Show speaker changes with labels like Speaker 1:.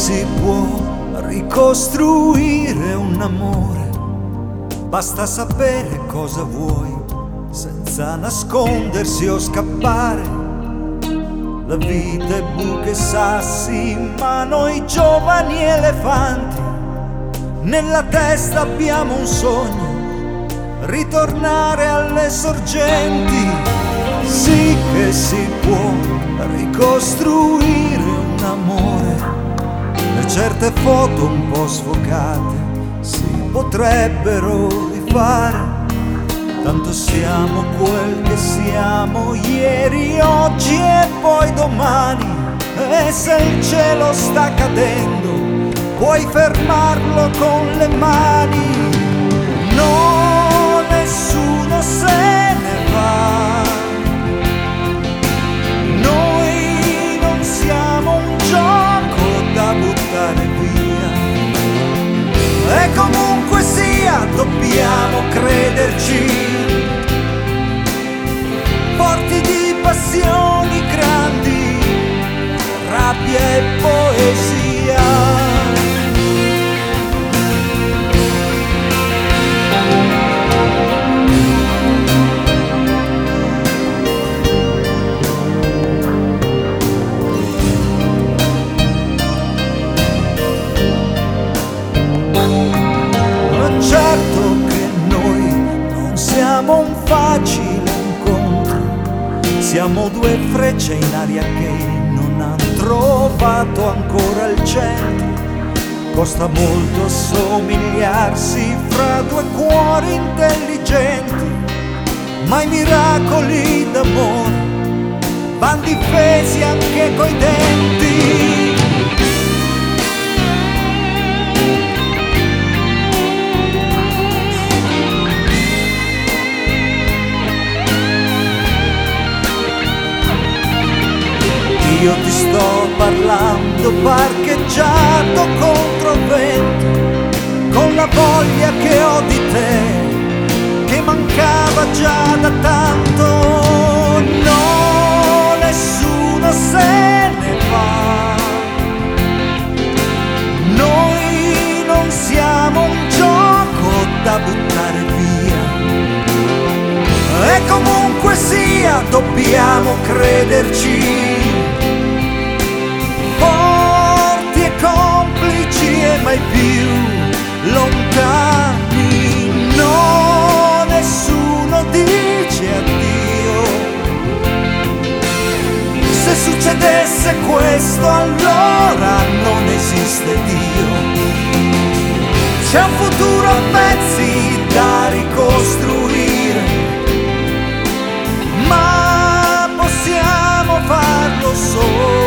Speaker 1: si può ricostruire un amore, basta sapere cosa vuoi, senza nascondersi o scappare. La vita è buche e sassi, ma noi giovani elefanti, nella testa abbiamo un sogno, ritornare alle sorgenti. Sì che si può ricostruire un amore, e certe foto un po' sfocate si potrebbero rifare. Tanto siamo quel che siamo ieri, oggi e poi domani. E se il cielo sta cadendo, puoi fermarlo con le mani. No, nessuno se ne va. Noi non siamo un gioco da buttare via. E comunque sia, dobbiamo crederci, forti di passioni grandi, rabbia e poesia. Certo che noi non siamo un facile incontro, siamo due frecce in aria che non hanno trovato ancora il centro. Costa molto assomigliarsi fra due cuori intelligenti, ma i miracoli d'amore van difesi anche coi denti. Io ti sto parlando parcheggiato contro il vento, con la voglia che ho di te, che mancava già da tanto. No, nessuno se ne va. Noi non siamo un gioco da buttare via. E comunque sia, dobbiamo crederci, forti e complici e mai più lontani. No, nessuno dice addio. Se succedesse questo, allora non esiste Dio. C'è un futuro a pezzi da ricostruire, ma possiamo farlo solo